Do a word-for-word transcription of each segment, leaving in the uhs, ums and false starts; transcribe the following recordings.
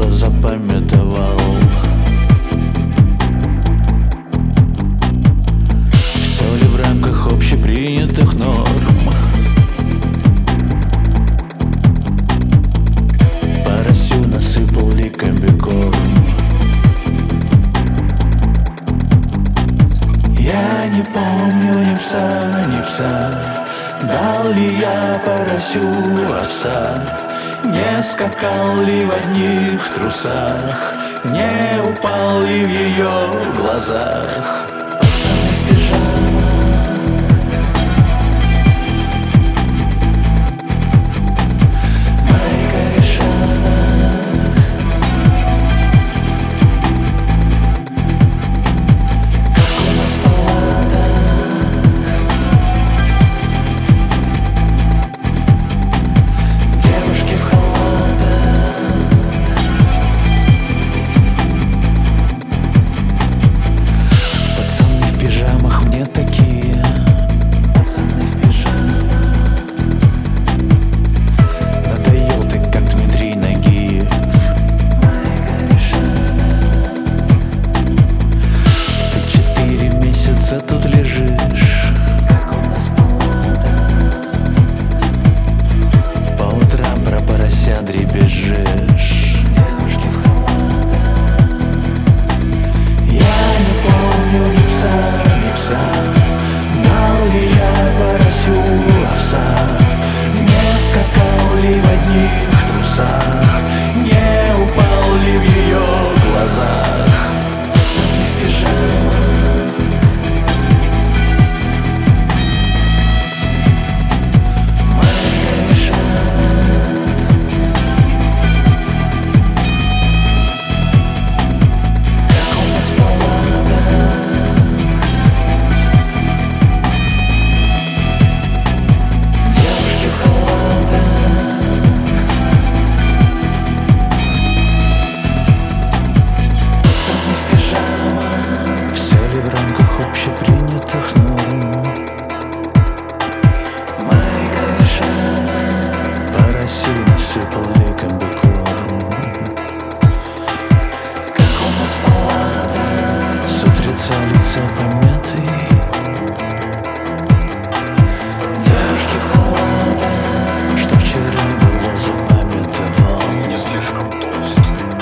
было, запамятовал. Все ли в рамках общепринятых норм? Поросю насыпал ли комбикорм? Я не помню ни пса, ни пса. Дал ли я поросю овса? Не скакал ли в одних трусах? Не упал ли в ее глазах? Пацаны в пижамах, мои корешанах. Как у нас в палатах, девушки в халатах. Пацаны в пижамах мне такие. Пацаны в пижамах. Надоел ты, как Дмитрий Нагиев. Мои корешанах. Ты четыре месяца тут лежишь. Как у нас в палатах. По утрам про поросят дребезжишь. Девушки в халатах. Я не помню ни пса, ни пса. Дал ли я поросю овса? Не скакал ли в одних трусах? Не упал ли в ее глазах? Пацаны в пижамах, мои корешанах. Как у нас в палатах. Девушки в халатах. Пацаны в пижамах. Все ли в рамках общепринятых норм? Мои корешанах. Поросю насыпал ли комбикорм? Как у нас в палатах. С утреца лицо помятый. Девушки в халатах. Что вчера было, запамятовал. Не слишком толст.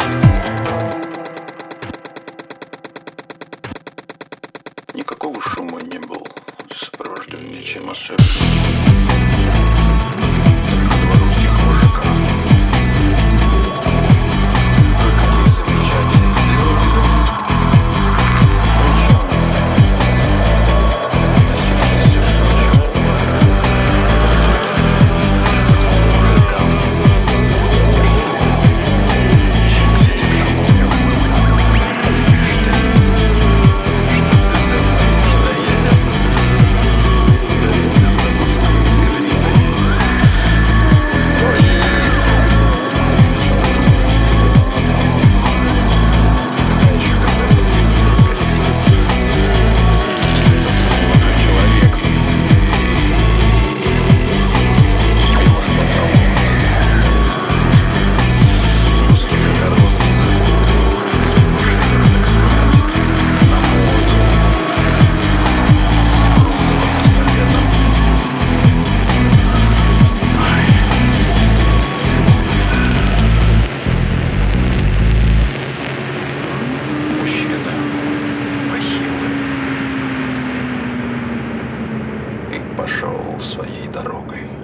Никакого шума не был сопровожден ничем особенным. Только два русских мужика. Кое-какие замечания сделали. Причем относившиеся, впрочем, к двум мужикам, нежели чем к сидевшему в нем. Видишь ты, что ты думаешь, доедет? Доедет до Москвы или не доедет? Доедет, отвечал другой. А еще когда подъехали в гостиницу, встретился молодой человек. Его шпортал русский огородник с повышением, так сказать, на моду, с бронзовым пистолетом. Ай. Мужчина похилый и пошел своей дорогой.